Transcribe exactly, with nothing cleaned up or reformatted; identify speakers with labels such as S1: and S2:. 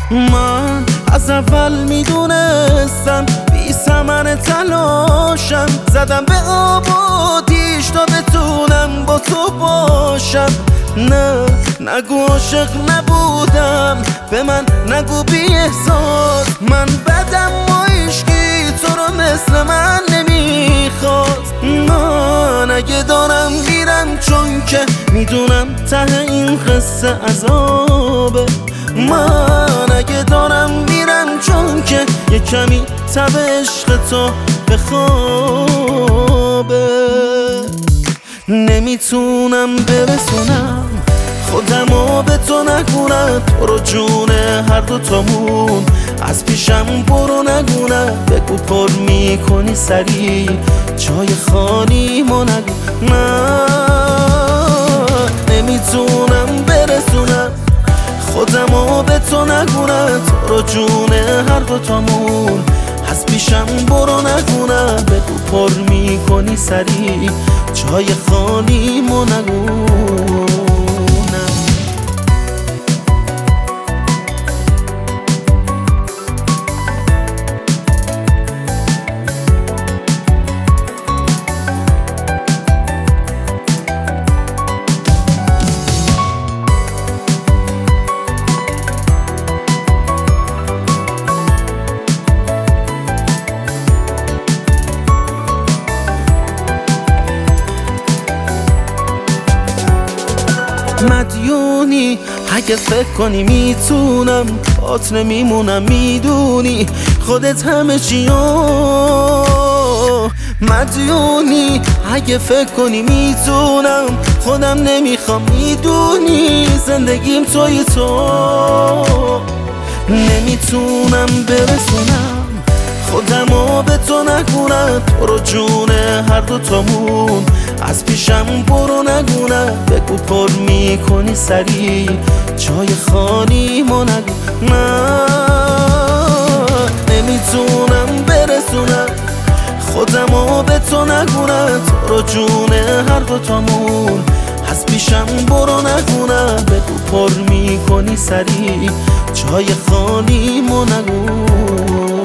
S1: من از اول میدونستم بی ثمر تلاشم، زدم به آب و آتیش تا بتونم با تو باشم. نه نگو عاشق نبودم، به من نگو بی احساس. من بدم و عشقی تو رو مثل من نمیخواست. من اگه دارم میرم چون که میدونم ته این قصه عذابه. من اگه دارم میرم چون که یه کمی تب عشق تو به خوابه. نمیتونم برسونم خودمو به تو نگونم، تو رو جون هر دو تامون از پیشم برو نگونم. بگو پر میکنی سری جای خالی ما نگو. نه نمیتونم برسونم خودمو به تو نگونم، تو رو جون هر دو تامون از پیشم برو نگونم. بگو پر میکنی سری جای خالی ما نگونم. مدیونی اگه فکر کنی میتونم بات نمیمونم، میدونی خودت همه چیو. مدیونی اگه فکر کنی میتونم خودم نمیخوام، میدونی زندگیم توی تو. نمیتونم برسونم خودمو به تو نگونم، تو رو جون هر دو تامون از پیشم برو نگونم. بگو پر میکنی سری جای خالی ما نگو. نه نمیتونم برسونم خودمو به تو نگونم، تو رو جون هر دو تامون از پیشم برو نگونم. بگو پر میکنی سری جای خالی ما نگو.